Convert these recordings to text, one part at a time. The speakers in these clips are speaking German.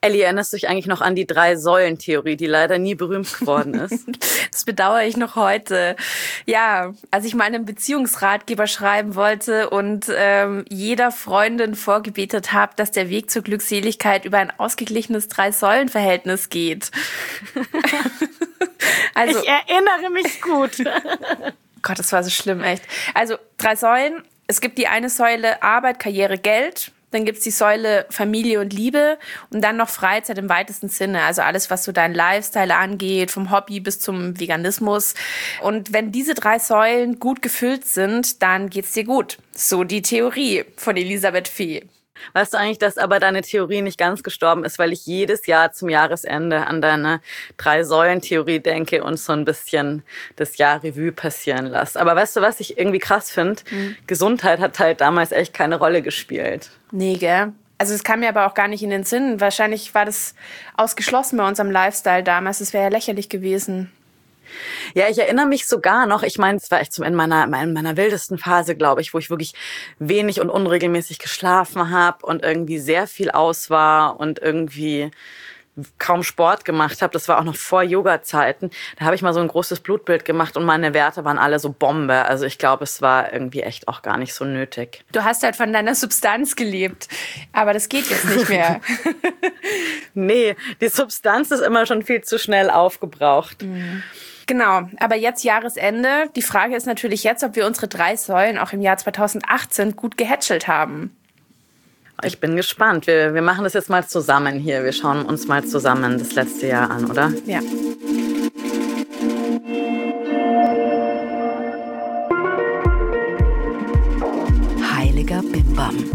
Elli, erinnerst du dich eigentlich noch an die 3-Säulen-Theorie, die leider nie berühmt geworden ist? Das bedauere ich noch heute. Ja, als ich mal einen Beziehungsratgeber schreiben wollte und jeder Freundin vorgebetet habe, dass der Weg zur Glückseligkeit über ein ausgeglichenes 3-Säulen-Verhältnis geht. Also, ich erinnere mich gut. Gott, das war so schlimm, echt. Also 3 Säulen. Es gibt die eine Säule Arbeit, Karriere, Geld. Dann gibt's die Säule Familie und Liebe und dann noch Freizeit im weitesten Sinne. Also alles, was so dein Lifestyle angeht, vom Hobby bis zum Veganismus. Und wenn diese 3 Säulen gut gefüllt sind, dann geht's dir gut. So die Theorie von Elisabeth Fee. Weißt du eigentlich, dass aber deine Theorie nicht ganz gestorben ist, weil ich jedes Jahr zum Jahresende an deine 3-Säulen-Theorie denke und so ein bisschen das Jahr Revue passieren lasse. Aber weißt du, was ich irgendwie krass finde? Gesundheit hat halt damals echt keine Rolle gespielt. Nee, gell? Also es kam mir aber auch gar nicht in den Sinn. Wahrscheinlich war das ausgeschlossen bei unserem Lifestyle damals. Das wäre ja lächerlich gewesen. Ja, ich erinnere mich sogar noch, ich meine, es war echt zum Ende meiner wildesten Phase, glaube ich, wo ich wirklich wenig und unregelmäßig geschlafen habe und irgendwie sehr viel aus war und irgendwie kaum Sport gemacht habe. Das war auch noch vor Yoga-Zeiten. Da habe ich mal so ein großes Blutbild gemacht und meine Werte waren alle so Bombe. Also ich glaube, es war irgendwie echt auch gar nicht so nötig. Du hast halt von deiner Substanz gelebt, aber das geht jetzt nicht mehr. Nee, die Substanz ist immer schon viel zu schnell aufgebraucht. Genau, aber jetzt Jahresende. Die Frage ist natürlich jetzt, ob wir unsere 3 Säulen auch im Jahr 2018 gut gehätschelt haben. Ich bin gespannt. Wir machen das jetzt mal zusammen hier. Wir schauen uns mal zusammen das letzte Jahr an, oder? Ja. Heiliger Bimbam.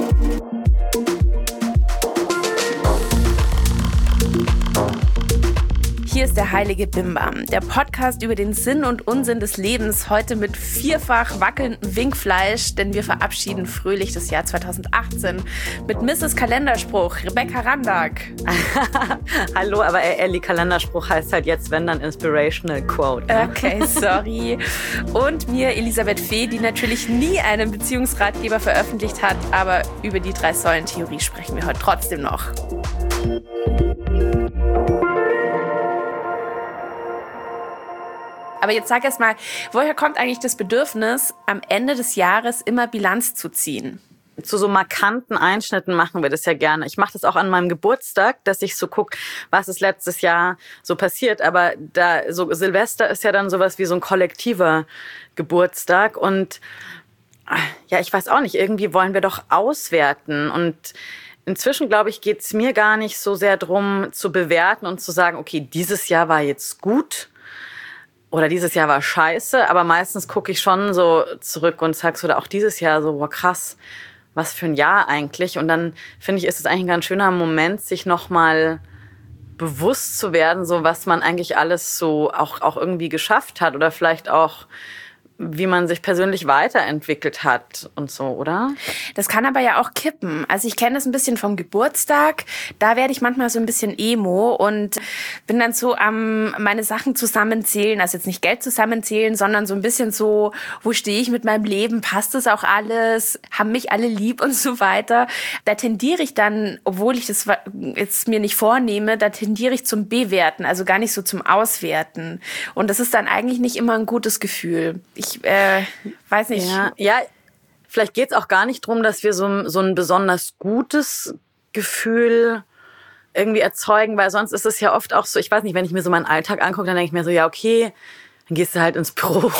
Hier ist der Heilige Bimbam, der Podcast über den Sinn und Unsinn des Lebens, heute mit 4-fach wackelndem Winkfleisch, denn wir verabschieden fröhlich das Jahr 2018 mit Mrs. Kalenderspruch, Rebecca Randack. Hallo, aber Elli, Kalenderspruch heißt halt jetzt, wenn, dann Inspirational Quote. Ne? Okay, sorry. Und mir, Elisabeth Fee, die natürlich nie einen Beziehungsratgeber veröffentlicht hat, aber über die 3-Säulen-Theorie sprechen wir heute trotzdem noch. Aber jetzt sag erst mal, woher kommt eigentlich das Bedürfnis, am Ende des Jahres immer Bilanz zu ziehen? Zu so markanten Einschnitten machen wir das ja gerne. Ich mache das auch an meinem Geburtstag, dass ich so gucke, was ist letztes Jahr so passiert. Aber da so Silvester ist ja dann sowas wie so ein kollektiver Geburtstag. Und ja, ich weiß auch nicht, irgendwie wollen wir doch auswerten. Und inzwischen, glaube ich, geht es mir gar nicht so sehr drum zu bewerten und zu sagen, okay, dieses Jahr war jetzt gut. Oder dieses Jahr war scheiße, aber meistens gucke ich schon so zurück und sag so, oder auch dieses Jahr so, wow, krass, was für ein Jahr eigentlich. Und dann finde ich, ist es eigentlich ein ganz schöner Moment, sich nochmal bewusst zu werden, so was man eigentlich alles so auch irgendwie geschafft hat oder vielleicht auch wie man sich persönlich weiterentwickelt hat und so, oder? Das kann aber ja auch kippen. Also ich kenne das ein bisschen vom Geburtstag. Da werde ich manchmal so ein bisschen emo und bin dann so am meine Sachen zusammenzählen, also jetzt nicht Geld zusammenzählen, sondern so ein bisschen so, wo stehe ich mit meinem Leben? Passt das auch alles? Haben mich alle lieb und so weiter? Da tendiere ich dann, obwohl ich das jetzt mir nicht vornehme, da tendiere ich zum Bewerten, also gar nicht so zum Auswerten. Und das ist dann eigentlich nicht immer ein gutes Gefühl. Ich weiß nicht. Ja, vielleicht geht's auch gar nicht drum, dass wir so ein besonders gutes Gefühl irgendwie erzeugen, weil sonst ist es ja oft auch so, ich weiß nicht, wenn ich mir so meinen Alltag angucke, dann denke ich mir so, ja, okay, dann gehst du halt ins Büro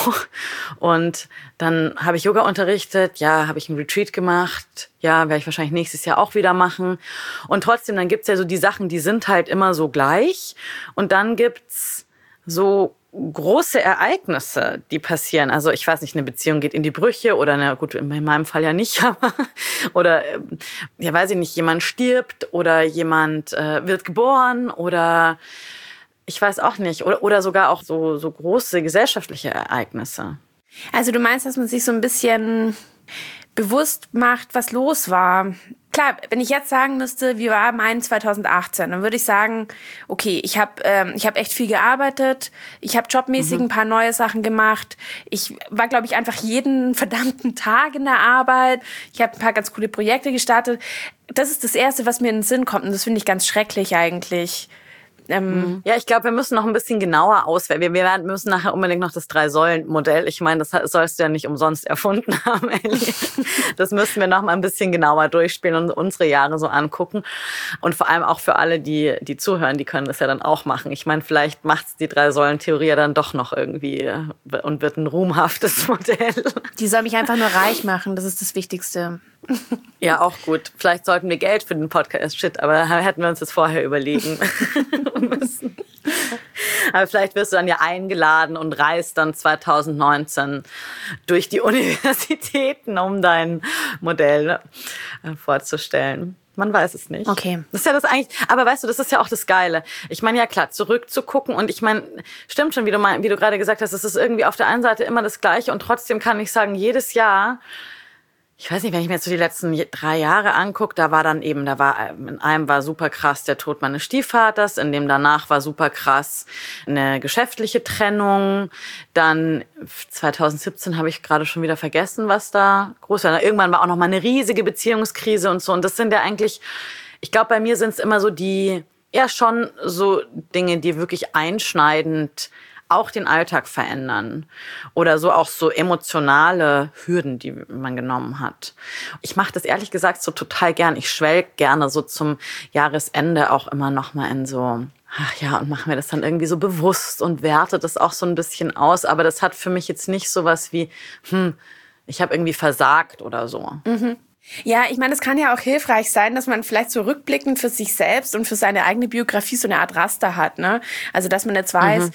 und dann habe ich Yoga unterrichtet, ja, habe ich einen Retreat gemacht, ja, werde ich wahrscheinlich nächstes Jahr auch wieder machen. Und trotzdem, dann gibt's ja so die Sachen, die sind halt immer so gleich und dann gibt's so große Ereignisse, die passieren. Also ich weiß nicht, eine Beziehung geht in die Brüche oder gut, in meinem Fall ja nicht, aber oder ja, weiß ich nicht, jemand stirbt oder jemand wird geboren oder ich weiß auch nicht oder sogar auch so große gesellschaftliche Ereignisse. Also du meinst, dass man sich so ein bisschen bewusst macht, was los war Klar, wenn ich jetzt sagen müsste, wie war mein 2018, dann würde ich sagen, okay, ich habe echt viel gearbeitet, ich habe jobmäßig ein paar neue Sachen gemacht, ich war, glaube ich, einfach jeden verdammten Tag in der Arbeit, ich habe ein paar ganz coole Projekte gestartet. Das ist das Erste, was mir in den Sinn kommt und das finde ich ganz schrecklich eigentlich. Ja, ich glaube, wir müssen noch ein bisschen genauer auswählen. Wir müssen nachher unbedingt noch das 3-Säulen-Modell. Ich meine, das sollst du ja nicht umsonst erfunden haben, Ellie. Das müssen wir noch mal ein bisschen genauer durchspielen und unsere Jahre so angucken. Und vor allem auch für alle, die zuhören, die können das ja dann auch machen. Ich meine, vielleicht macht's die 3-Säulen-Theorie ja dann doch noch irgendwie und wird ein ruhmhaftes Modell. Die soll mich einfach nur reich machen, das ist das Wichtigste. Ja, auch gut. Vielleicht sollten wir Geld für den Podcast, aber hätten wir uns das vorher überlegen müssen. Aber vielleicht wirst du dann ja eingeladen und reist dann 2019 durch die Universitäten, um dein Modell vorzustellen. Man weiß es nicht. Okay. Das ist ja das eigentlich, aber weißt du, das ist ja auch das Geile. Ich meine, ja klar, zurückzugucken und ich meine, stimmt schon, wie du gerade gesagt hast, es ist irgendwie auf der einen Seite immer das Gleiche und trotzdem kann ich sagen, jedes Jahr, ich weiß nicht, wenn ich mir jetzt so die letzten 3 Jahre angucke, in einem war super krass der Tod meines Stiefvaters, in dem danach war super krass eine geschäftliche Trennung, dann 2017 habe ich gerade schon wieder vergessen, was da groß war. Irgendwann war auch noch mal eine riesige Beziehungskrise und so und das sind ja eigentlich, ich glaube, bei mir sind es immer so schon so Dinge, die wirklich einschneidend auch den Alltag verändern oder so auch so emotionale Hürden, die man genommen hat. Ich mache das ehrlich gesagt so total gern. Ich schwelg gerne so zum Jahresende auch immer noch mal in so, ach ja, und mache mir das dann irgendwie so bewusst und werte das auch so ein bisschen aus. Aber das hat für mich jetzt nicht so was wie, ich habe irgendwie versagt oder so. Mhm. Ja, ich meine, es kann ja auch hilfreich sein, dass man vielleicht so rückblickend für sich selbst und für seine eigene Biografie so eine Art Raster hat, ne? Also, dass man jetzt weiß,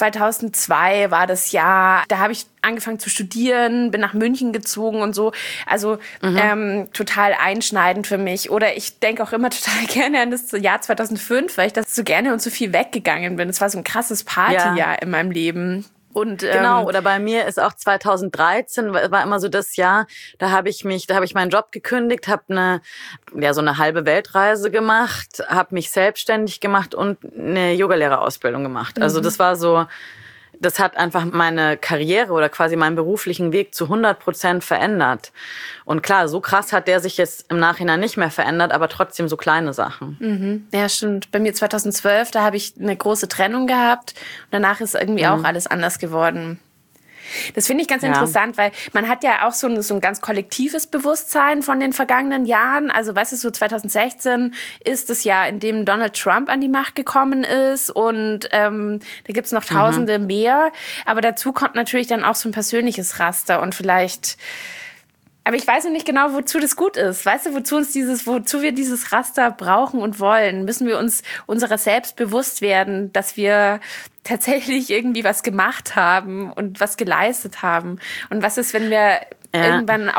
2002 war das Jahr, da habe ich angefangen zu studieren, bin nach München gezogen und so. Also, total einschneidend für mich. Oder ich denke auch immer total gerne an das Jahr 2005, weil ich das so gerne und so viel weggegangen bin. Es war so ein krasses Partyjahr in meinem Leben. Und, genau, oder bei mir ist auch 2013 war immer so das Jahr, da habe ich meinen Job gekündigt, habe so eine halbe Weltreise gemacht, habe mich selbstständig gemacht und eine Yogalehrerausbildung gemacht. Also das war so, das hat einfach meine Karriere oder quasi meinen beruflichen Weg zu 100% verändert. Und klar, so krass hat der sich jetzt im Nachhinein nicht mehr verändert, aber trotzdem so kleine Sachen. Mhm. Ja, stimmt. Bei mir 2012, da habe ich eine große Trennung gehabt. Und danach ist irgendwie auch alles anders geworden. Das finde ich ganz interessant, weil man hat ja auch so ein ganz kollektives Bewusstsein von den vergangenen Jahren. Also, weißt du, so 2016 ist das Jahr, in dem Donald Trump an die Macht gekommen ist und da gibt's noch Tausende mehr. Aber dazu kommt natürlich dann auch so ein persönliches Raster und vielleicht... Aber ich weiß noch nicht genau, wozu das gut ist. Weißt du, wozu wir dieses Raster brauchen und wollen? Müssen wir uns unserer selbst bewusst werden, dass wir tatsächlich irgendwie was gemacht haben und was geleistet haben? Und was ist, wenn wir irgendwann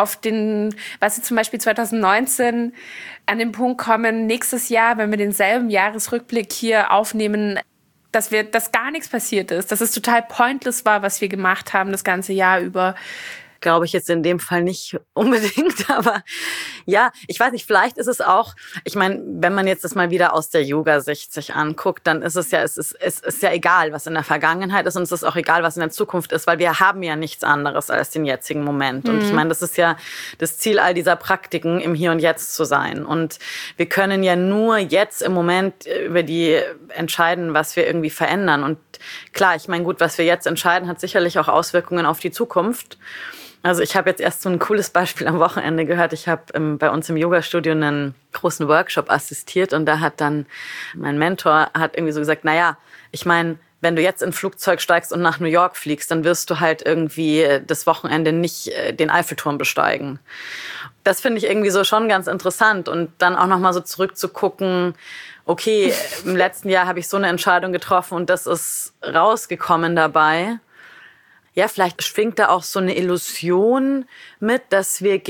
zum Beispiel 2019 an den Punkt kommen, nächstes Jahr, wenn wir denselben Jahresrückblick hier aufnehmen, dass gar nichts passiert ist, dass es total pointless war, was wir gemacht haben das ganze Jahr über. Glaube ich jetzt in dem Fall nicht unbedingt, aber ja, ich weiß nicht, vielleicht ist es auch, ich meine, wenn man jetzt das mal wieder aus der Yoga-Sicht sich anguckt, dann ist es ist ja egal, was in der Vergangenheit ist und es ist auch egal, was in der Zukunft ist, weil wir haben ja nichts anderes als den jetzigen Moment. Und ich meine, das ist ja das Ziel all dieser Praktiken, im Hier und Jetzt zu sein. Und wir können ja nur jetzt im Moment über die entscheiden, was wir irgendwie verändern. Und klar, ich meine, gut, was wir jetzt entscheiden, hat sicherlich auch Auswirkungen auf die Zukunft. Also ich habe jetzt erst so ein cooles Beispiel am Wochenende gehört. Ich habe bei uns im Yoga-Studio einen großen Workshop assistiert und da hat dann mein Mentor irgendwie so gesagt, naja, ich meine, wenn du jetzt in ein Flugzeug steigst und nach New York fliegst, dann wirst du halt irgendwie das Wochenende nicht den Eiffelturm besteigen. Das finde ich irgendwie so schon ganz interessant und dann auch nochmal so zurückzugucken, okay, im letzten Jahr habe ich so eine Entscheidung getroffen und das ist rausgekommen dabei. Ja, vielleicht schwingt da auch so eine Illusion mit, dass wir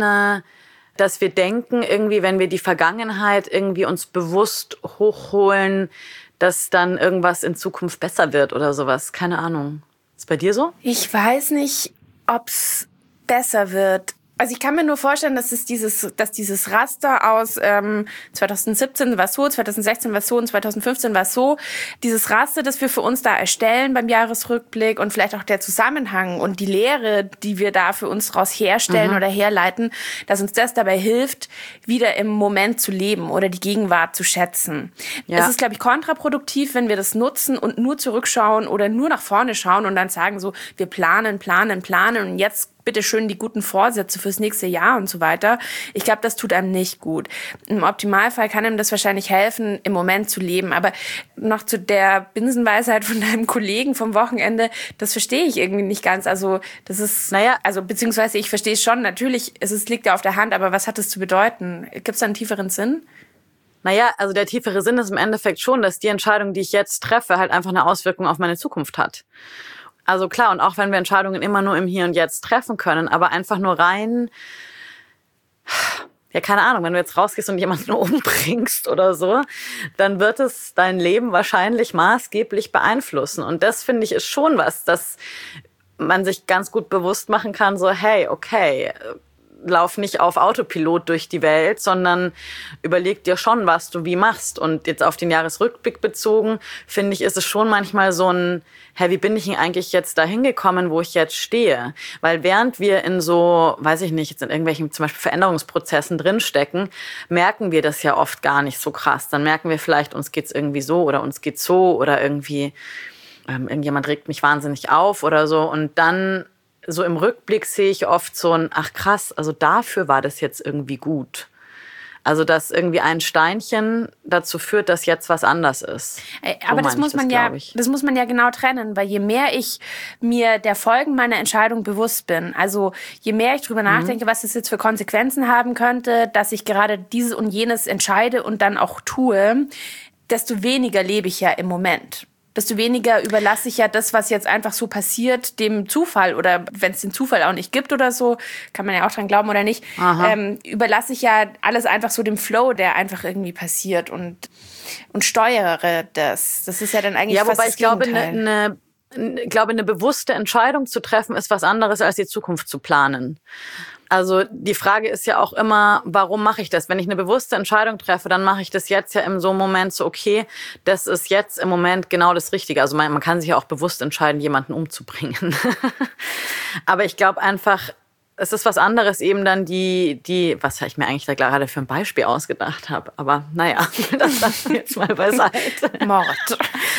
denken, irgendwie, wenn wir die Vergangenheit irgendwie uns bewusst hochholen, dass dann irgendwas in Zukunft besser wird oder sowas. Keine Ahnung. Ist bei dir so? Ich weiß nicht, ob's besser wird. Also ich kann mir nur vorstellen, dass dieses Raster aus 2017 war so, 2016 war so und 2015 war so, dieses Raster, das wir für uns da erstellen beim Jahresrückblick und vielleicht auch der Zusammenhang und die Lehre, die wir da für uns daraus herstellen oder herleiten, dass uns das dabei hilft, wieder im Moment zu leben oder die Gegenwart zu schätzen. Ja. Es ist, glaube ich, kontraproduktiv, wenn wir das nutzen und nur zurückschauen oder nur nach vorne schauen und dann sagen so, wir planen und jetzt bitte schön die guten Vorsätze fürs nächste Jahr und so weiter. Ich glaube, das tut einem nicht gut. Im Optimalfall kann einem das wahrscheinlich helfen, im Moment zu leben. Aber noch zu der Binsenweisheit von deinem Kollegen vom Wochenende, das verstehe ich irgendwie nicht ganz. Also das ist, beziehungsweise ich verstehe es schon. Natürlich, liegt ja auf der Hand, aber was hat das zu bedeuten? Gibt es da einen tieferen Sinn? Naja, also der tiefere Sinn ist im Endeffekt schon, dass die Entscheidung, die ich jetzt treffe, halt einfach eine Auswirkung auf meine Zukunft hat. Also klar, und auch wenn wir Entscheidungen immer nur im Hier und Jetzt treffen können, aber einfach nur rein, ja, keine Ahnung, wenn du jetzt rausgehst und jemanden umbringst oder so, dann wird es dein Leben wahrscheinlich maßgeblich beeinflussen. Und das, finde ich, ist schon was, dass man sich ganz gut bewusst machen kann, so, hey, okay, lauf nicht auf Autopilot durch die Welt, sondern überleg dir schon, was du wie machst. Und jetzt auf den Jahresrückblick bezogen, finde ich, ist es schon manchmal so ein, wie bin ich denn eigentlich jetzt da hingekommen, wo ich jetzt stehe? Weil während wir in so, weiß ich nicht, jetzt in irgendwelchen zum Beispiel Veränderungsprozessen drinstecken, merken wir das ja oft gar nicht so krass. Dann merken wir vielleicht, uns geht's irgendwie so oder uns geht's so oder irgendwie irgendjemand regt mich wahnsinnig auf oder so. Und dann so im Rückblick sehe ich oft so ein, ach krass, also dafür war das jetzt irgendwie gut. Also dass irgendwie ein Steinchen dazu führt, dass jetzt was anders ist. Aber das muss man ja genau trennen, weil je mehr ich mir der Folgen meiner Entscheidung bewusst bin, also je mehr ich drüber nachdenke, was das jetzt für Konsequenzen haben könnte, dass ich gerade dieses und jenes entscheide und dann auch tue, desto weniger lebe ich ja im Moment. Desto weniger überlasse ich ja das, was jetzt einfach so passiert, dem Zufall. Oder wenn es den Zufall auch nicht gibt oder so, kann man ja auch dran glauben oder nicht, überlasse ich ja alles einfach so dem Flow, der einfach irgendwie passiert und steuere das. Das ist ja dann eigentlich fast das Gegenteil. Ich glaube, eine bewusste Entscheidung zu treffen, ist was anderes, als die Zukunft zu planen. Also die Frage ist ja auch immer, warum mache ich das? Wenn ich eine bewusste Entscheidung treffe, dann mache ich das jetzt ja in so einem Moment so, okay, das ist jetzt im Moment genau das Richtige. Also man kann sich ja auch bewusst entscheiden, jemanden umzubringen. Aber ich glaube einfach, es ist was anderes eben dann was ich mir eigentlich da gerade für ein Beispiel ausgedacht habe. Aber naja, das lassen wir jetzt mal beiseite. Mord.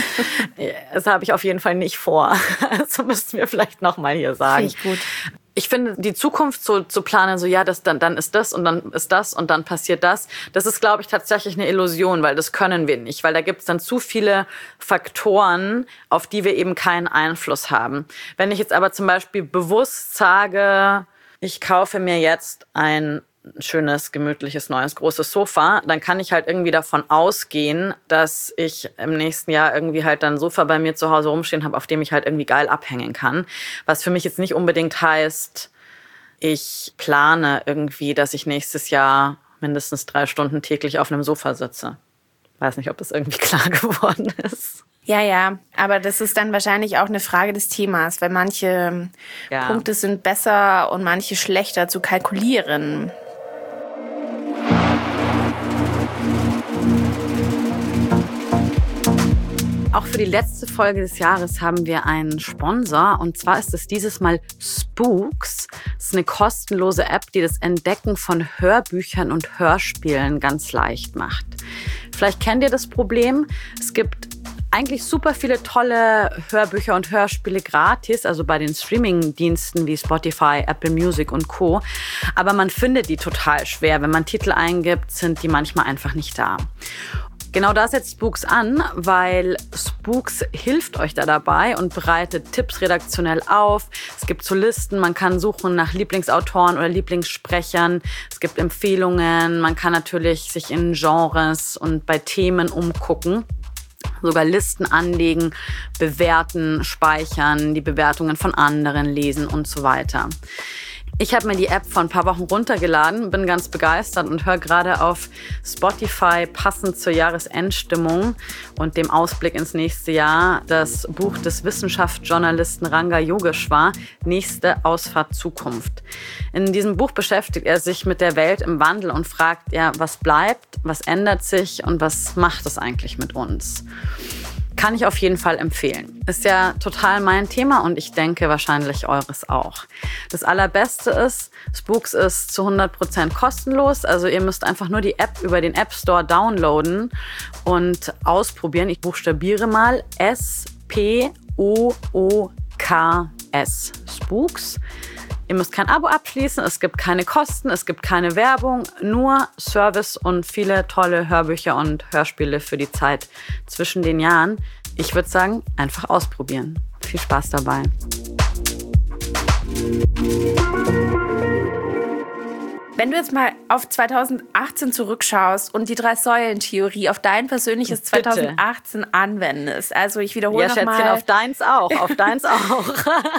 Das habe ich auf jeden Fall nicht vor. Also müssten wir vielleicht noch mal hier sagen. Finde ich gut. Ich finde, die Zukunft so zu planen, so ja, dann ist das und dann ist das und dann passiert das, das ist, glaube ich, tatsächlich eine Illusion, weil das können wir nicht, weil da gibt es dann zu viele Faktoren, auf die wir eben keinen Einfluss haben. Wenn ich jetzt aber zum Beispiel bewusst sage, ich kaufe mir jetzt ein schönes, gemütliches, neues, großes Sofa, dann kann ich halt irgendwie davon ausgehen, dass ich im nächsten Jahr irgendwie halt dann ein Sofa bei mir zu Hause rumstehen habe, auf dem ich halt irgendwie geil abhängen kann. Was für mich jetzt nicht unbedingt heißt, ich plane irgendwie, dass ich nächstes Jahr mindestens 3 Stunden täglich auf einem Sofa sitze. Weiß nicht, ob das irgendwie klar geworden ist. Ja, aber das ist dann wahrscheinlich auch eine Frage des Themas, weil manche Punkte sind besser und manche schlechter zu kalkulieren. Auch für die letzte Folge des Jahres haben wir einen Sponsor, und zwar ist es dieses Mal Spooks. Das ist eine kostenlose App, die das Entdecken von Hörbüchern und Hörspielen ganz leicht macht. Vielleicht kennt ihr das Problem. Es gibt eigentlich super viele tolle Hörbücher und Hörspiele gratis, also bei den Streaming-Diensten wie Spotify, Apple Music und Co. Aber man findet die total schwer. Wenn man Titel eingibt, sind die manchmal einfach nicht da. Genau da setzt Spooks an, weil Spooks hilft euch da dabei und bereitet Tipps redaktionell auf. Es gibt so Listen, man kann suchen nach Lieblingsautoren oder Lieblingssprechern. Es gibt Empfehlungen, man kann natürlich sich in Genres und bei Themen umgucken. Sogar Listen anlegen, bewerten, speichern, die Bewertungen von anderen lesen und so weiter. Ich habe mir die App vor ein paar Wochen runtergeladen, bin ganz begeistert und höre gerade auf Spotify passend zur Jahresendstimmung und dem Ausblick ins nächste Jahr das Buch des Wissenschaftsjournalisten Ranga Yogeshwar, Nächste Ausfahrt Zukunft. In diesem Buch beschäftigt er sich mit der Welt im Wandel und fragt, ja, was bleibt, was ändert sich und was macht es eigentlich mit uns? Kann ich auf jeden Fall empfehlen. Ist ja total mein Thema und ich denke wahrscheinlich eures auch. Das Allerbeste ist, Spooks ist zu 100% kostenlos. Also ihr müsst einfach nur die App über den App Store downloaden und ausprobieren. Ich buchstabiere mal S-P-O-O-K-S. Spooks. Ihr müsst kein Abo abschließen, es gibt keine Kosten, es gibt keine Werbung, nur Service und viele tolle Hörbücher und Hörspiele für die Zeit zwischen den Jahren. Ich würde sagen, einfach ausprobieren. Viel Spaß dabei. Wenn du jetzt mal auf 2018 zurückschaust und die 3-Säulen-Theorie auf dein persönliches 2018 anwendest, also ich wiederhole nochmal... Ja, Schätzchen, auf deins auch.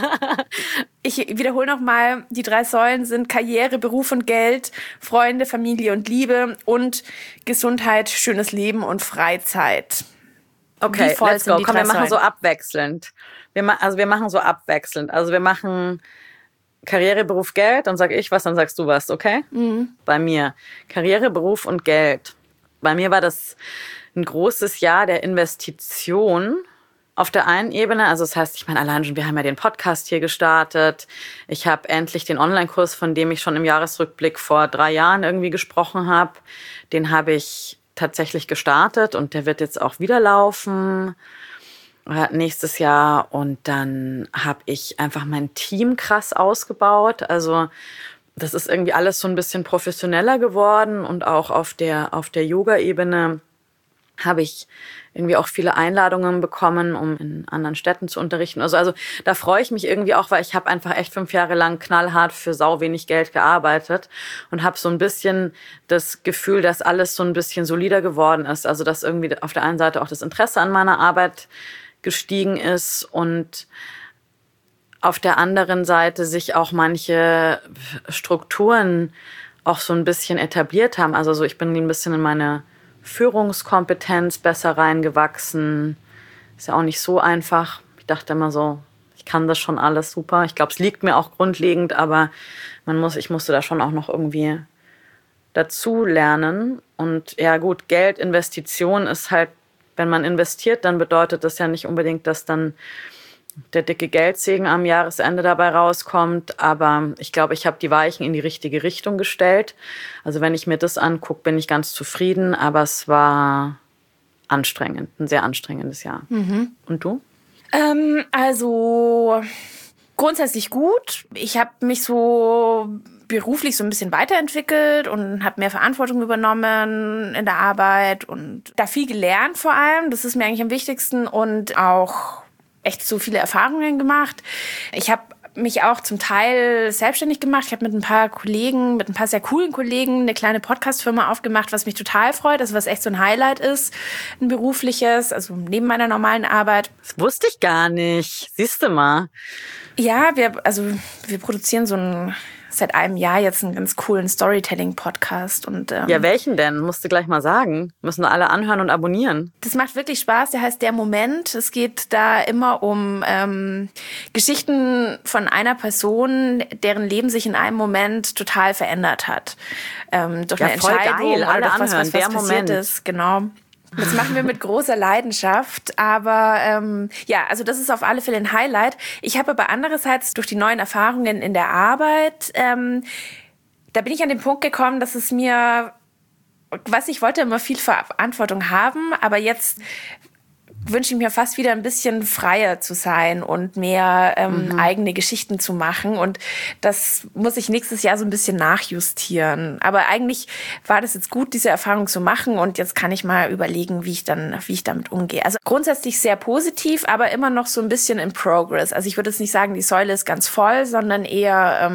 Ich wiederhole nochmal, die 3 Säulen sind Karriere, Beruf und Geld, Freunde, Familie und Liebe und Gesundheit, schönes Leben und Freizeit. Okay, let's go. Komm, wir machen so abwechselnd. Wir machen so abwechselnd. Also wir machen Karriere, Beruf, Geld, dann sage ich was, dann sagst du was, okay? Mhm. Bei mir Karriere, Beruf und Geld. Bei mir war das ein großes Jahr der Investition. Auf der einen Ebene, also das heißt, ich meine, allein schon, wir haben ja den Podcast hier gestartet. Ich habe endlich den Online-Kurs, von dem ich schon im Jahresrückblick vor 3 Jahren irgendwie gesprochen habe, den habe ich tatsächlich gestartet und der wird jetzt auch wieder laufen nächstes Jahr. Und dann habe ich einfach mein Team krass ausgebaut. Also das ist irgendwie alles so ein bisschen professioneller geworden und auch auf der Yoga-Ebene habe ich irgendwie auch viele Einladungen bekommen, um in anderen Städten zu unterrichten. Also da freue ich mich irgendwie auch, weil ich habe einfach echt 5 Jahre lang knallhart für sau wenig Geld gearbeitet und habe so ein bisschen das Gefühl, dass alles so ein bisschen solider geworden ist. Also dass irgendwie auf der einen Seite auch das Interesse an meiner Arbeit gestiegen ist und auf der anderen Seite sich auch manche Strukturen auch so ein bisschen etabliert haben. Also so, ich bin ein bisschen in meine Führungskompetenz besser reingewachsen. Ist ja auch nicht so einfach. Ich dachte immer so, ich kann das schon alles super. Ich glaube, es liegt mir auch grundlegend, aber ich musste da schon auch noch irgendwie dazu lernen. Und ja gut, Geld, Investition ist halt, wenn man investiert, dann bedeutet das ja nicht unbedingt, dass dann der dicke Geldsegen am Jahresende dabei rauskommt. Aber ich glaube, ich habe die Weichen in die richtige Richtung gestellt. Also wenn ich mir das angucke, bin ich ganz zufrieden. Aber es war anstrengend, ein sehr anstrengendes Jahr. Mhm. Und du? Also grundsätzlich gut. Ich habe mich so beruflich so ein bisschen weiterentwickelt und habe mehr Verantwortung übernommen in der Arbeit und da viel gelernt vor allem. Das ist mir eigentlich am wichtigsten und auch echt so viele Erfahrungen gemacht. Ich habe mich auch zum Teil selbstständig gemacht. Ich habe mit ein paar sehr coolen Kollegen eine kleine Podcast-Firma aufgemacht, was mich total freut, also was echt so ein Highlight ist, ein berufliches, also neben meiner normalen Arbeit. Das wusste ich gar nicht. Siehst du mal. Ja, wir produzieren seit einem Jahr jetzt einen ganz coolen Storytelling-Podcast. Ja, welchen denn? Musst du gleich mal sagen. Müssen alle anhören und abonnieren. Das macht wirklich Spaß. Der heißt Der Moment. Es geht da immer um Geschichten von einer Person, deren Leben sich in einem Moment total verändert hat. Durch eine Entscheidung geil. Alle oder was anhören. Der passiert Moment ist. Genau. Das machen wir mit großer Leidenschaft, aber also das ist auf alle Fälle ein Highlight. Ich habe aber andererseits durch die neuen Erfahrungen in der Arbeit, da bin ich an den Punkt gekommen, dass es mir, ich wollte immer viel Verantwortung haben, aber jetzt wünsche ich mir fast wieder ein bisschen freier zu sein und mehr eigene Geschichten zu machen. Und das muss ich nächstes Jahr so ein bisschen nachjustieren. Aber eigentlich war das jetzt gut, diese Erfahrung zu machen. Und jetzt kann ich mal überlegen, wie ich damit umgehe. Also grundsätzlich sehr positiv, aber immer noch so ein bisschen in Progress. Also ich würde jetzt nicht sagen, die Säule ist ganz voll, sondern eher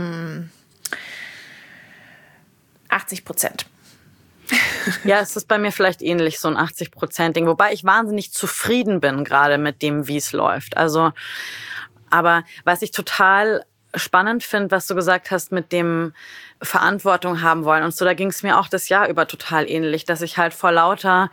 80%. Ja, es ist bei mir vielleicht ähnlich, so ein 80%-Ding. Wobei ich wahnsinnig zufrieden bin, gerade mit dem, wie es läuft. Also, aber was ich total spannend finde, was du gesagt hast mit dem Verantwortung haben wollen und so. Da ging es mir auch das Jahr über total ähnlich, dass ich halt vor lauter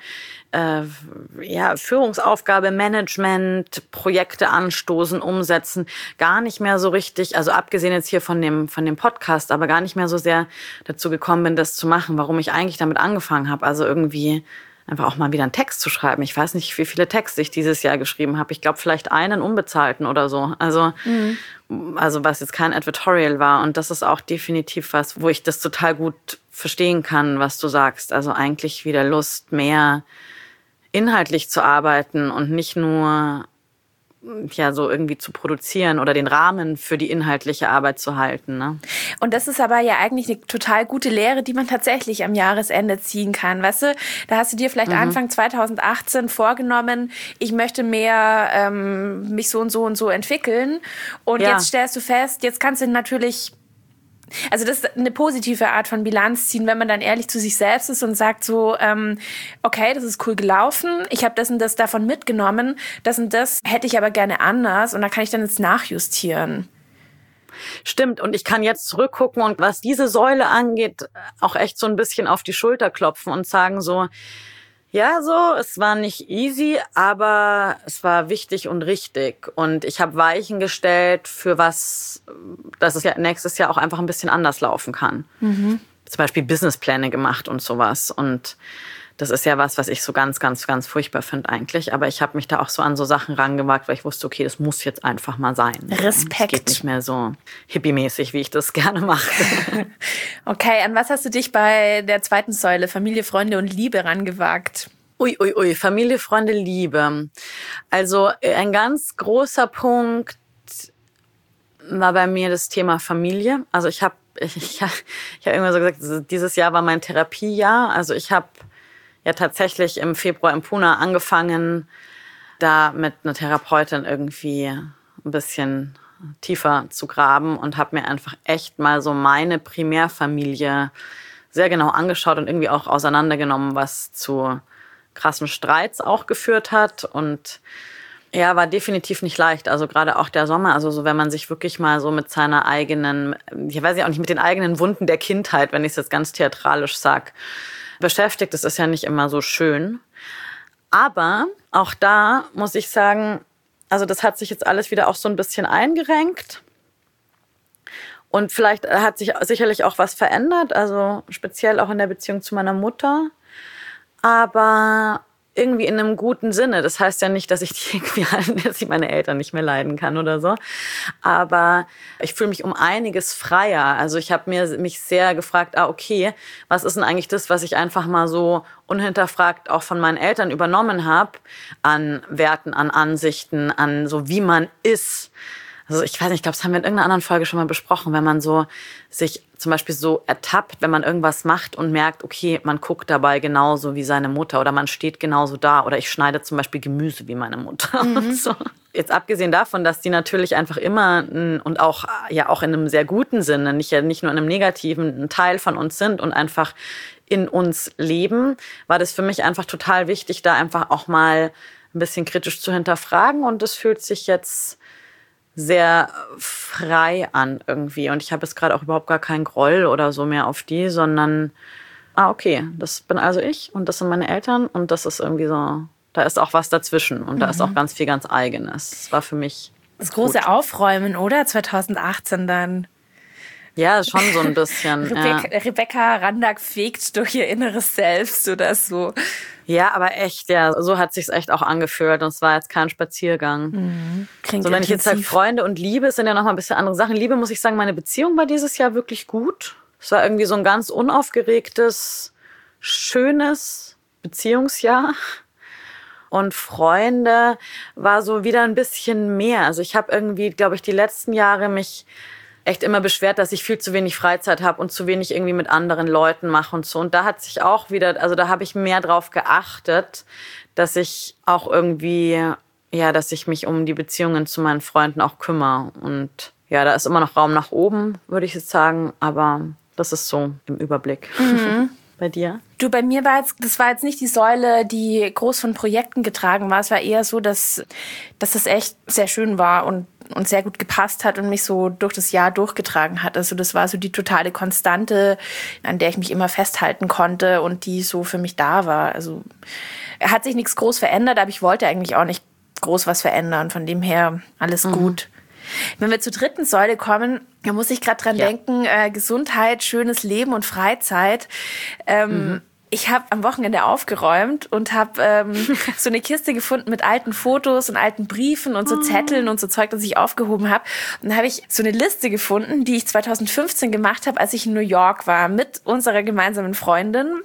Führungsaufgabe, Management, Projekte anstoßen, umsetzen, gar nicht mehr so richtig, also abgesehen jetzt hier von dem Podcast, aber gar nicht mehr so sehr dazu gekommen bin, das zu machen, warum ich eigentlich damit angefangen habe. Also irgendwie einfach auch mal wieder einen Text zu schreiben. Ich weiß nicht, wie viele Texte ich dieses Jahr geschrieben habe. Ich glaube, vielleicht einen unbezahlten oder so. Also was jetzt kein Advertorial war. Und das ist auch definitiv was, wo ich das total gut verstehen kann, was du sagst. Also eigentlich wieder Lust, mehr inhaltlich zu arbeiten und nicht nur so irgendwie zu produzieren oder den Rahmen für die inhaltliche Arbeit zu halten. Ne? Und das ist aber ja eigentlich eine total gute Lehre, die man tatsächlich am Jahresende ziehen kann. Weißt du, da hast du dir vielleicht Anfang 2018 vorgenommen, ich möchte mehr mich so und so entwickeln. Und jetzt stellst du fest, jetzt kannst du natürlich... Also das ist eine positive Art von Bilanz ziehen, wenn man dann ehrlich zu sich selbst ist und sagt so, okay, das ist cool gelaufen, ich habe das und das davon mitgenommen, das und das hätte ich aber gerne anders und da kann ich dann jetzt nachjustieren. Stimmt, und ich kann jetzt zurückgucken und was diese Säule angeht, auch echt so ein bisschen auf die Schulter klopfen und sagen so, ja, so, es war nicht easy, aber es war wichtig und richtig. Und ich habe Weichen gestellt für was, dass es ja nächstes Jahr auch einfach ein bisschen anders laufen kann. Zum Beispiel Businesspläne gemacht und sowas. Und das ist ja was ich so ganz, ganz, ganz furchtbar finde eigentlich. Aber ich habe mich da auch so an so Sachen rangewagt, weil ich wusste, okay, das muss jetzt einfach mal sein. Respekt. Es geht nicht mehr so hippie-mäßig, wie ich das gerne mache. Okay, an was hast du dich bei der zweiten Säule, Familie, Freunde und Liebe, rangewagt? Ui, Familie, Freunde, Liebe. Also ein ganz großer Punkt war bei mir das Thema Familie. Also ich hab irgendwann so gesagt, dieses Jahr war mein Therapiejahr. Also ich habe ja tatsächlich im Februar in Pune angefangen, da mit einer Therapeutin irgendwie ein bisschen tiefer zu graben und habe mir einfach echt mal so meine Primärfamilie sehr genau angeschaut und irgendwie auch auseinandergenommen, was zu krassen Streits auch geführt hat. Und ja, war definitiv nicht leicht. Also gerade auch der Sommer, also so wenn man sich wirklich mal so mit seiner eigenen, ich weiß ja auch nicht, mit den eigenen Wunden der Kindheit, wenn ich es jetzt ganz theatralisch sag, beschäftigt. Das ist ja nicht immer so schön. Aber auch da muss ich sagen, also das hat sich jetzt alles wieder auch so ein bisschen eingerenkt. Und vielleicht hat sich sicherlich auch was verändert, also speziell auch in der Beziehung zu meiner Mutter. Aber irgendwie in einem guten Sinne. Das heißt ja nicht, dass ich meine Eltern nicht mehr leiden kann oder so. Aber ich fühle mich um einiges freier. Also ich habe mich sehr gefragt, okay, was ist denn eigentlich das, was ich einfach mal so unhinterfragt auch von meinen Eltern übernommen habe, an Werten, an Ansichten, an so wie man ist. Also ich weiß nicht, ich glaube, das haben wir in irgendeiner anderen Folge schon mal besprochen, wenn man so sich zum Beispiel so ertappt, wenn man irgendwas macht und merkt, okay, man guckt dabei genauso wie seine Mutter oder man steht genauso da oder ich schneide zum Beispiel Gemüse wie meine Mutter und so. Jetzt abgesehen davon, dass die natürlich einfach immer und auch in einem sehr guten Sinne, nicht nur in einem negativen, ein Teil von uns sind und einfach in uns leben, war das für mich einfach total wichtig, da einfach auch mal ein bisschen kritisch zu hinterfragen und das fühlt sich jetzt sehr frei an irgendwie. Und ich habe jetzt gerade auch überhaupt gar keinen Groll oder so mehr auf die, sondern, okay, das bin also ich und das sind meine Eltern und das ist irgendwie so, da ist auch was dazwischen und da ist auch ganz viel ganz Eigenes. Das war für mich das große gut. Aufräumen, oder? 2018 dann. Ja, schon so ein bisschen. Rebecca Randack fegt durch ihr inneres Selbst oder so. Ja, aber echt, ja, so hat sich's echt auch angefühlt und es war jetzt kein Spaziergang. Klingt so, wenn ich jetzt sage, intensiv. Freunde und Liebe sind ja noch mal ein bisschen andere Sachen. Liebe, muss ich sagen, meine Beziehung war dieses Jahr wirklich gut. Es war irgendwie so ein ganz unaufgeregtes, schönes Beziehungsjahr. Und Freunde war so wieder ein bisschen mehr. Also ich habe irgendwie, glaube ich, die letzten Jahre mich echt immer beschwert, dass ich viel zu wenig Freizeit habe und zu wenig irgendwie mit anderen Leuten mache und so. Und da hat sich auch wieder, also da habe ich mehr drauf geachtet, dass ich auch irgendwie, ja, dass ich mich um die Beziehungen zu meinen Freunden auch kümmere. Und ja, da ist immer noch Raum nach oben, würde ich jetzt sagen. Aber das ist so im Überblick. bei dir? Du, bei mir das war jetzt nicht die Säule, die groß von Projekten getragen war. Es war eher so, dass das echt sehr schön war und sehr gut gepasst hat und mich so durch das Jahr durchgetragen hat. Also das war so die totale Konstante, an der ich mich immer festhalten konnte und die so für mich da war. Also hat sich nichts groß verändert, aber ich wollte eigentlich auch nicht groß was verändern. Von dem her alles gut. Wenn wir zur dritten Säule kommen, da muss ich gerade dran denken, Gesundheit, schönes Leben und Freizeit. Ich habe am Wochenende aufgeräumt und habe so eine Kiste gefunden mit alten Fotos und alten Briefen und so Zetteln und so Zeug, das ich aufgehoben habe. Und dann habe ich so eine Liste gefunden, die ich 2015 gemacht habe, als ich in New York war, mit unserer gemeinsamen Freundin.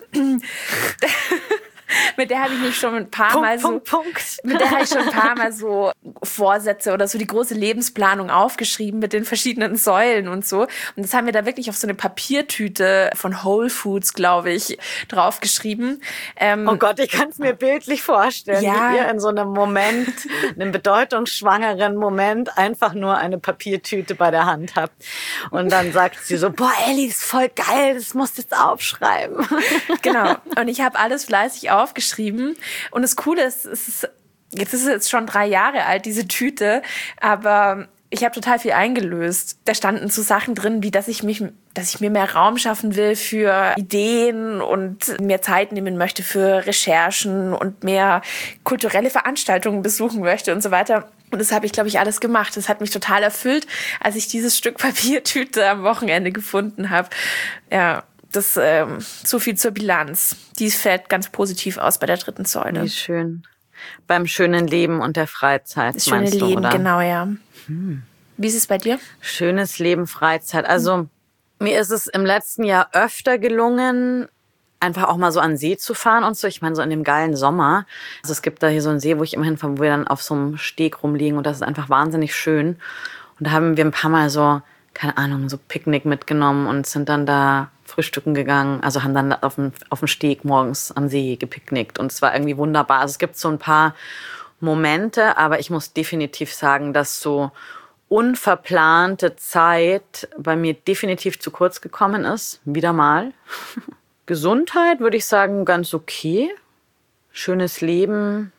Mit der habe ich mich schon ein paar Mal mit der habe ich schon ein paar Mal so Vorsätze oder so die große Lebensplanung aufgeschrieben mit den verschiedenen Säulen und so. Und das haben wir da wirklich auf so eine Papiertüte von Whole Foods, glaube ich, draufgeschrieben. Oh Gott, ich kann es mir bildlich vorstellen, wie ihr in so einem Moment, einem bedeutungsschwangeren Moment, einfach nur eine Papiertüte bei der Hand habt. Und dann sagt sie so, boah, Elli, ist voll geil, das musst du jetzt aufschreiben. Genau. Und ich habe alles fleißig aufgeschrieben. Und das Coole ist, jetzt ist es schon 3 Jahre alt, diese Tüte, aber ich habe total viel eingelöst. Da standen so Sachen drin, wie dass ich mir mehr Raum schaffen will für Ideen und mehr Zeit nehmen möchte für Recherchen und mehr kulturelle Veranstaltungen besuchen möchte und so weiter. Und das habe ich, glaube ich, alles gemacht. Das hat mich total erfüllt, als ich dieses Stück Papiertüte am Wochenende gefunden habe. Ja. Das so viel zur Bilanz. Die fällt ganz positiv aus bei der dritten Säule. Wie schön. Beim schönen Leben und der Freizeit, das schöne meinst du, Leben, oder? Genau, ja. Wie ist es bei dir? Schönes Leben, Freizeit. Also mir ist es im letzten Jahr öfter gelungen, einfach auch mal so an den See zu fahren und so. Ich meine, so in dem geilen Sommer. Also es gibt da hier so einen See, wo ich immer hinfahre, wo wir dann auf so einem Steg rumliegen und das ist einfach wahnsinnig schön. Und da haben wir ein paar Mal so, keine Ahnung, so Picknick mitgenommen und sind dann da frühstücken gegangen, also haben dann auf dem Steg morgens am See gepicknickt und es war irgendwie wunderbar. Also es gibt so ein paar Momente, aber ich muss definitiv sagen, dass so unverplante Zeit bei mir definitiv zu kurz gekommen ist, wieder mal. Gesundheit würde ich sagen, ganz okay. Schönes Leben,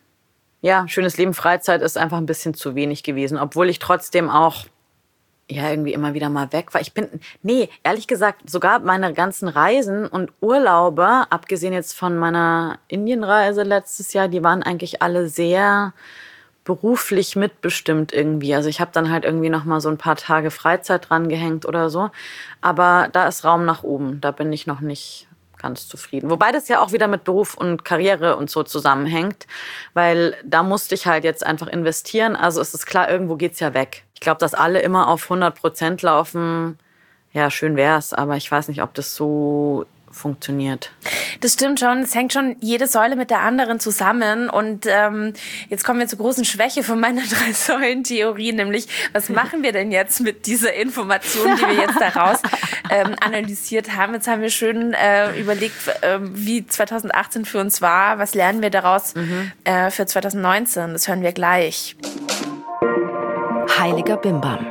Freizeit ist einfach ein bisschen zu wenig gewesen, obwohl ich trotzdem auch irgendwie immer wieder mal weg war. Ehrlich gesagt, sogar meine ganzen Reisen und Urlaube, abgesehen jetzt von meiner Indienreise letztes Jahr, die waren eigentlich alle sehr beruflich mitbestimmt irgendwie. Also ich habe dann halt irgendwie noch mal so ein paar Tage Freizeit dran gehängt oder so. Aber da ist Raum nach oben. Da bin ich noch nicht ganz zufrieden. Wobei das ja auch wieder mit Beruf und Karriere und so zusammenhängt, weil da musste ich halt jetzt einfach investieren. Also es ist klar, irgendwo geht's ja weg. Ich glaube, dass alle immer auf 100% laufen, ja, schön wär's, aber ich weiß nicht, ob das so funktioniert. Das stimmt schon. Es hängt schon jede Säule mit der anderen zusammen. Und jetzt kommen wir zur großen Schwäche von meiner 3-Säulen-Theorie, nämlich was machen wir denn jetzt mit dieser Information, die wir jetzt daraus analysiert haben? Jetzt haben wir schön überlegt, wie 2018 für uns war. Was lernen wir daraus für 2019? Das hören wir gleich. Heiliger Bimbam.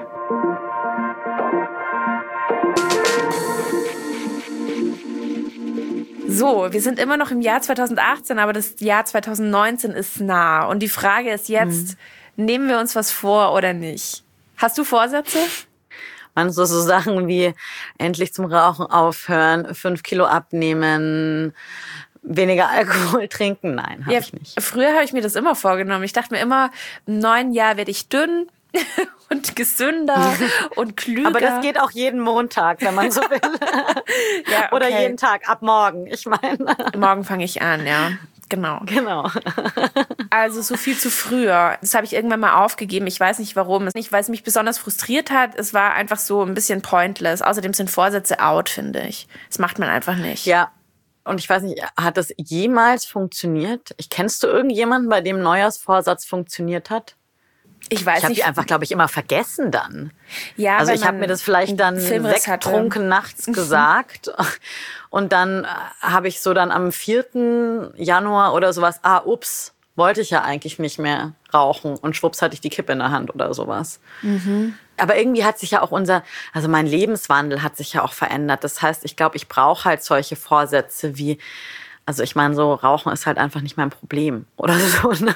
So, wir sind immer noch im Jahr 2018, aber das Jahr 2019 ist nah. Und die Frage ist jetzt, nehmen wir uns was vor oder nicht? Hast du Vorsätze? Man so Sachen wie endlich zum Rauchen aufhören, 5 Kilo abnehmen, weniger Alkohol trinken. Nein, habe ich nicht. Früher habe ich mir das immer vorgenommen. Ich dachte mir immer, im neuen Jahr werde ich dünn und gesünder und klüger. Aber das geht auch jeden Montag, wenn man so will. Ja, okay. Oder jeden Tag, ab morgen. Ich meine. Morgen fange ich an, ja. Genau. Also so viel zu früher. Das habe ich irgendwann mal aufgegeben. Ich weiß nicht warum. Nicht, weil es mich besonders frustriert hat. Es war einfach so ein bisschen pointless. Außerdem sind Vorsätze out, finde ich. Das macht man einfach nicht. Ja. Und ich weiß nicht, hat das jemals funktioniert? Kennst du irgendjemanden, bei dem Neujahrsvorsatz funktioniert hat? Ich weiß nicht. Ich habe die einfach, glaube ich, immer vergessen dann. Ja, also ich habe mir das vielleicht dann wegtrunken nachts gesagt. Und dann habe ich so dann am 4. Januar oder sowas, wollte ich ja eigentlich nicht mehr rauchen. Und schwupps hatte ich die Kippe in der Hand oder sowas. Aber irgendwie hat sich ja auch also mein Lebenswandel hat sich ja auch verändert. Das heißt, ich glaube, ich brauche halt solche Vorsätze wie, also ich meine, so Rauchen ist halt einfach nicht mein Problem oder so, ne?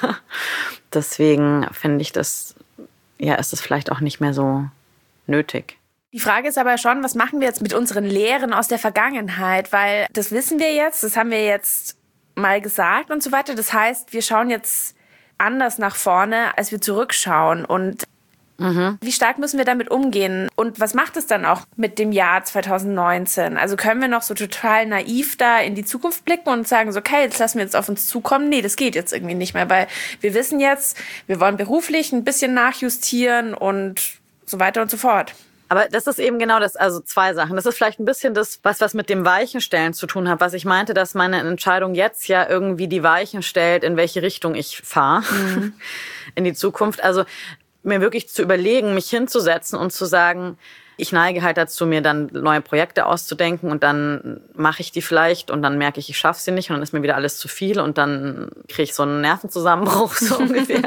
Deswegen finde ich ist es vielleicht auch nicht mehr so nötig. Die Frage ist aber schon, was machen wir jetzt mit unseren Lehren aus der Vergangenheit? Weil das wissen wir jetzt, das haben wir jetzt mal gesagt und so weiter. Das heißt, wir schauen jetzt anders nach vorne, als wir zurückschauen. Und wie stark müssen wir damit umgehen? Und was macht es dann auch mit dem Jahr 2019? Also können wir noch so total naiv da in die Zukunft blicken und sagen so, okay, jetzt lassen wir jetzt auf uns zukommen. Nee, das geht jetzt irgendwie nicht mehr, weil wir wissen jetzt, wir wollen beruflich ein bisschen nachjustieren und so weiter und so fort. Aber das ist eben genau das, also zwei Sachen. Das ist vielleicht ein bisschen das, was mit dem Weichenstellen zu tun hat, was ich meinte, dass meine Entscheidung jetzt ja irgendwie die Weichen stellt, in welche Richtung ich fahre in die Zukunft. Also mir wirklich zu überlegen, mich hinzusetzen und zu sagen, ich neige halt dazu, mir dann neue Projekte auszudenken und dann mache ich die vielleicht und dann merke ich schaffe sie nicht und dann ist mir wieder alles zu viel und dann kriege ich so einen Nervenzusammenbruch so ungefähr.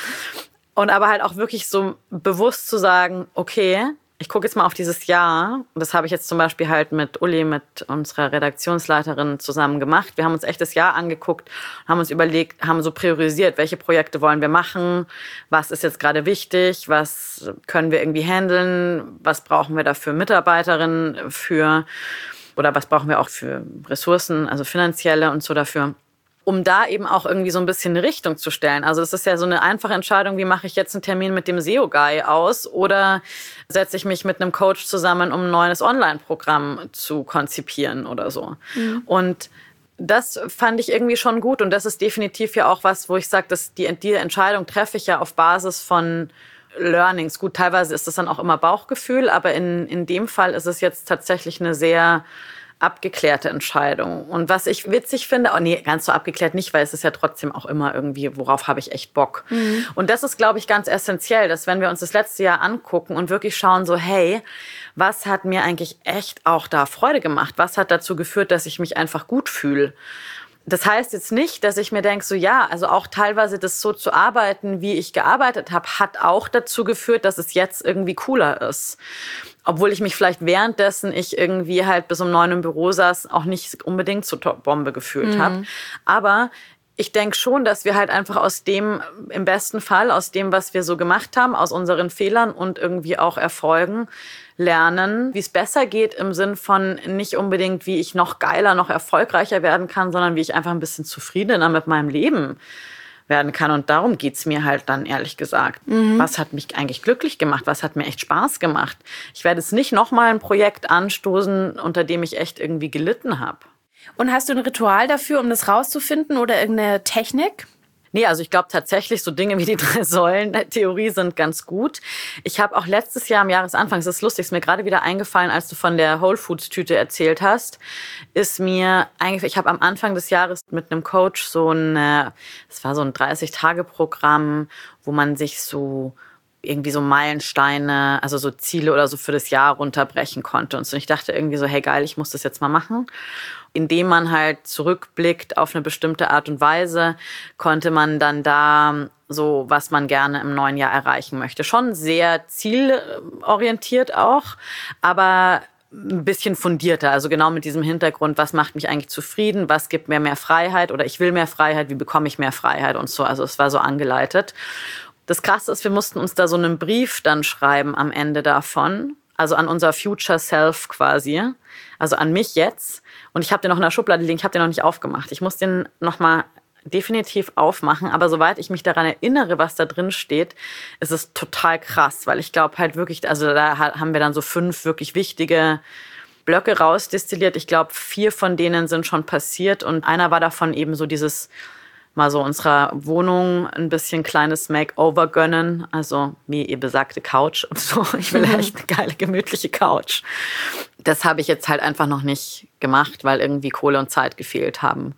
Und aber halt auch wirklich so bewusst zu sagen, okay, ich gucke jetzt mal auf dieses Jahr. Und das habe ich jetzt zum Beispiel halt mit Uli, mit unserer Redaktionsleiterin zusammen gemacht. Wir haben uns echt das Jahr angeguckt, haben uns überlegt, haben so priorisiert, welche Projekte wollen wir machen, was ist jetzt gerade wichtig, was können wir irgendwie handeln, was brauchen wir dafür Mitarbeiterinnen für oder was brauchen wir auch für Ressourcen, also finanzielle und so dafür. Um da eben auch irgendwie so ein bisschen eine Richtung zu stellen. Also es ist ja so eine einfache Entscheidung, wie mache ich jetzt einen Termin mit dem SEO-Guy aus oder setze ich mich mit einem Coach zusammen, um ein neues Online-Programm zu konzipieren oder so. Und das fand ich irgendwie schon gut und das ist definitiv ja auch was, wo ich sage, dass die Entscheidung treffe ich ja auf Basis von Learnings. Gut, teilweise ist das dann auch immer Bauchgefühl, aber in dem Fall ist es jetzt tatsächlich eine sehr abgeklärte Entscheidung. Und was ich witzig finde, ganz so abgeklärt nicht, weil es ist ja trotzdem auch immer irgendwie, worauf habe ich echt Bock. Und das ist, glaube ich, ganz essentiell, dass wenn wir uns das letzte Jahr angucken und wirklich schauen so, hey, was hat mir eigentlich echt auch da Freude gemacht? Was hat dazu geführt, dass ich mich einfach gut fühle? Das heißt jetzt nicht, dass ich mir denke, so ja, also auch teilweise das so zu arbeiten, wie ich gearbeitet habe, hat auch dazu geführt, dass es jetzt irgendwie cooler ist. Obwohl ich mich vielleicht währenddessen ich irgendwie halt bis um 9 im Büro saß, auch nicht unbedingt zur Top-Bombe gefühlt habe. Aber ich denke schon, dass wir halt einfach aus dem, im besten Fall, aus dem, was wir so gemacht haben, aus unseren Fehlern und irgendwie auch Erfolgen, lernen, wie es besser geht im Sinn von nicht unbedingt, wie ich noch geiler, noch erfolgreicher werden kann, sondern wie ich einfach ein bisschen zufriedener mit meinem Leben werden kann. Und darum geht's mir halt dann, ehrlich gesagt. Was hat mich eigentlich glücklich gemacht? Was hat mir echt Spaß gemacht? Ich werde jetzt nicht nochmal ein Projekt anstoßen, unter dem ich echt irgendwie gelitten habe. Und hast du ein Ritual dafür, um das rauszufinden oder irgendeine Technik? Nee, also ich glaube tatsächlich, so Dinge wie die 3-Säulen-Theorie sind ganz gut. Ich habe auch letztes Jahr am Jahresanfang, es ist lustig, ist mir gerade wieder eingefallen, als du von der Whole Foods-Tüte erzählt hast, ist mir eingefallen, ich habe am Anfang des Jahres mit einem Coach es war so ein 30-Tage-Programm, wo man sich so irgendwie so Meilensteine, also so Ziele oder so für das Jahr runterbrechen konnte. Und so, ich dachte irgendwie so, hey geil, ich muss das jetzt mal machen. Indem man halt zurückblickt auf eine bestimmte Art und Weise, konnte man dann da so, was man gerne im neuen Jahr erreichen möchte. Schon sehr zielorientiert auch, aber ein bisschen fundierter. Also genau mit diesem Hintergrund, was macht mich eigentlich zufrieden, was gibt mir mehr Freiheit oder ich will mehr Freiheit, wie bekomme ich mehr Freiheit und so. Also es war so angeleitet. Das Krasse ist, wir mussten uns da so einen Brief dann schreiben am Ende davon, also an unser Future Self quasi, also an mich jetzt. Und ich habe den noch in der Schublade liegen, ich habe den noch nicht aufgemacht. Ich muss den noch mal definitiv aufmachen, aber soweit ich mich daran erinnere, was da drin steht, ist es total krass, weil ich glaube halt wirklich, also da haben wir dann so 5 wirklich wichtige Blöcke rausdestilliert. Ich glaube, 4 von denen sind schon passiert und einer war davon eben so dieses mal so unserer Wohnung ein bisschen kleines Makeover gönnen. Also wie ihr besagte Couch und so. Ich will echt eine geile, gemütliche Couch. Das habe ich jetzt halt einfach noch nicht gemacht, weil irgendwie Kohle und Zeit gefehlt haben.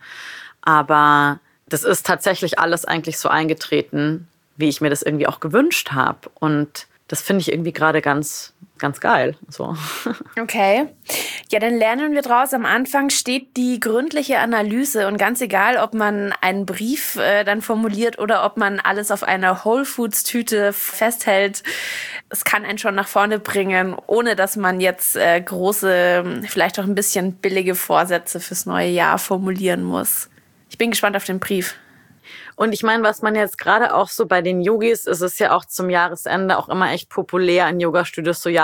Aber das ist tatsächlich alles eigentlich so eingetreten, wie ich mir das irgendwie auch gewünscht habe. Und das finde ich irgendwie gerade ganz ganz geil. So. Okay. Ja, dann lernen wir draus. Am Anfang steht die gründliche Analyse und ganz egal, ob man einen Brief dann formuliert oder ob man alles auf einer Whole Foods Tüte festhält, es kann einen schon nach vorne bringen, ohne dass man jetzt große, vielleicht auch ein bisschen billige Vorsätze fürs neue Jahr formulieren muss. Ich bin gespannt auf den Brief. Und ich meine, was man jetzt gerade auch so bei den Yogis, ist es ja auch zum Jahresende auch immer echt populär in Yoga-Studios, so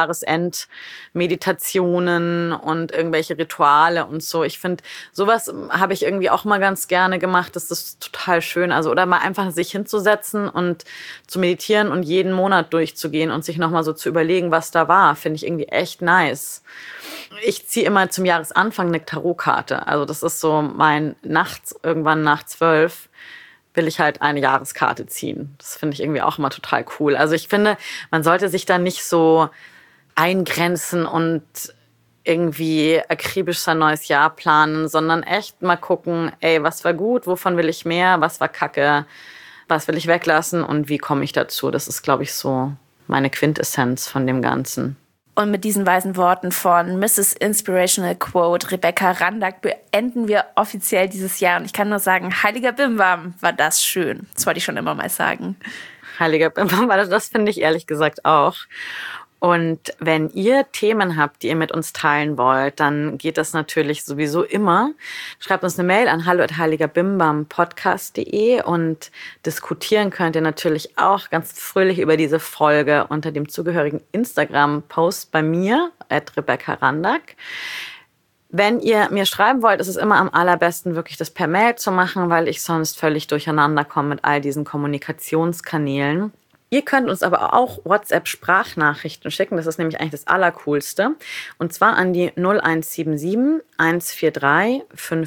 Jahresend-Meditationen und irgendwelche Rituale und so. Ich finde, sowas habe ich irgendwie auch mal ganz gerne gemacht. Das ist total schön. Also, oder mal einfach sich hinzusetzen und zu meditieren und jeden Monat durchzugehen und sich nochmal so zu überlegen, was da war, finde ich irgendwie echt nice. Ich ziehe immer zum Jahresanfang eine Tarotkarte. Also das ist so mein nachts, irgendwann nach 12, will ich halt eine Jahreskarte ziehen. Das finde ich irgendwie auch immer total cool. Also ich finde, man sollte sich da nicht so eingrenzen und irgendwie akribisch sein neues Jahr planen, sondern echt mal gucken, ey, was war gut, wovon will ich mehr, was war kacke, was will ich weglassen und wie komme ich dazu. Das ist, glaube ich, so meine Quintessenz von dem Ganzen. Und mit diesen weisen Worten von Mrs. Inspirational Quote Rebecca Randack beenden wir offiziell dieses Jahr. Und ich kann nur sagen, heiliger Bimbam, war das schön. Das wollte ich schon immer mal sagen. Heiliger Bimbam, das finde ich ehrlich gesagt auch. Und wenn ihr Themen habt, die ihr mit uns teilen wollt, dann geht das natürlich sowieso immer. Schreibt uns eine Mail an hallo@heiligerbimbampodcast.de und diskutieren könnt ihr natürlich auch ganz fröhlich über diese Folge unter dem zugehörigen Instagram-Post bei mir, @RebeccaRandack. Wenn ihr mir schreiben wollt, ist es immer am allerbesten, wirklich das per Mail zu machen, weil ich sonst völlig durcheinander komme mit all diesen Kommunikationskanälen. Ihr könnt uns aber auch WhatsApp-Sprachnachrichten schicken. Das ist nämlich eigentlich das Allercoolste. Und zwar an die 0177 143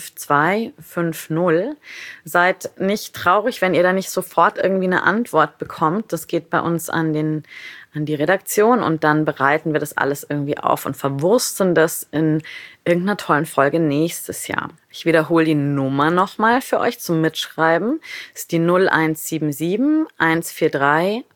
5250. Seid nicht traurig, wenn ihr da nicht sofort irgendwie eine Antwort bekommt. Das geht bei uns an die Redaktion und dann bereiten wir das alles irgendwie auf und verwursten das in irgendeiner tollen Folge nächstes Jahr. Ich wiederhole die Nummer nochmal für euch zum Mitschreiben. Das ist die 0177 143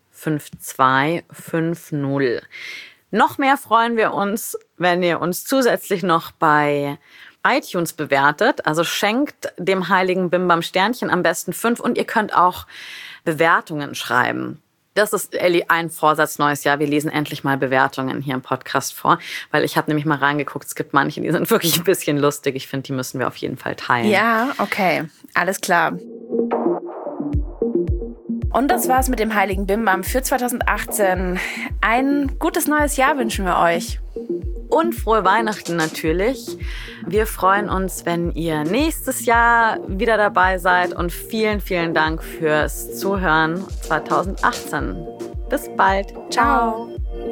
5250. Noch mehr freuen wir uns, wenn ihr uns zusätzlich noch bei iTunes bewertet. Also schenkt dem heiligen Bimbam Sternchen am besten 5 und ihr könnt auch Bewertungen schreiben. Das ist, Elli, ein Vorsatz neues Jahr. Wir lesen endlich mal Bewertungen hier im Podcast vor, weil ich habe nämlich mal reingeguckt, es gibt manche, die sind wirklich ein bisschen lustig. Ich finde, die müssen wir auf jeden Fall teilen. Ja, okay, alles klar. Und das war's mit dem heiligen Bimbam für 2018. Ein gutes neues Jahr wünschen wir euch. Und frohe Weihnachten natürlich. Wir freuen uns, wenn ihr nächstes Jahr wieder dabei seid. Und vielen, vielen Dank fürs Zuhören 2018. Bis bald. Ciao.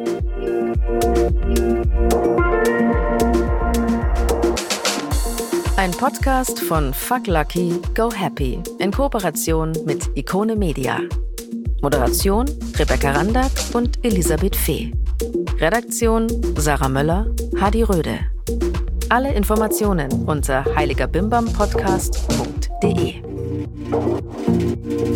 Ein Podcast von Fuck Lucky, Go Happy in Kooperation mit Ikone Media. Moderation Rebecca Randack und Elisabeth Fee. Redaktion Sarah Möller, Hadi Röde. Alle Informationen unter heiligerbimbampodcast.de.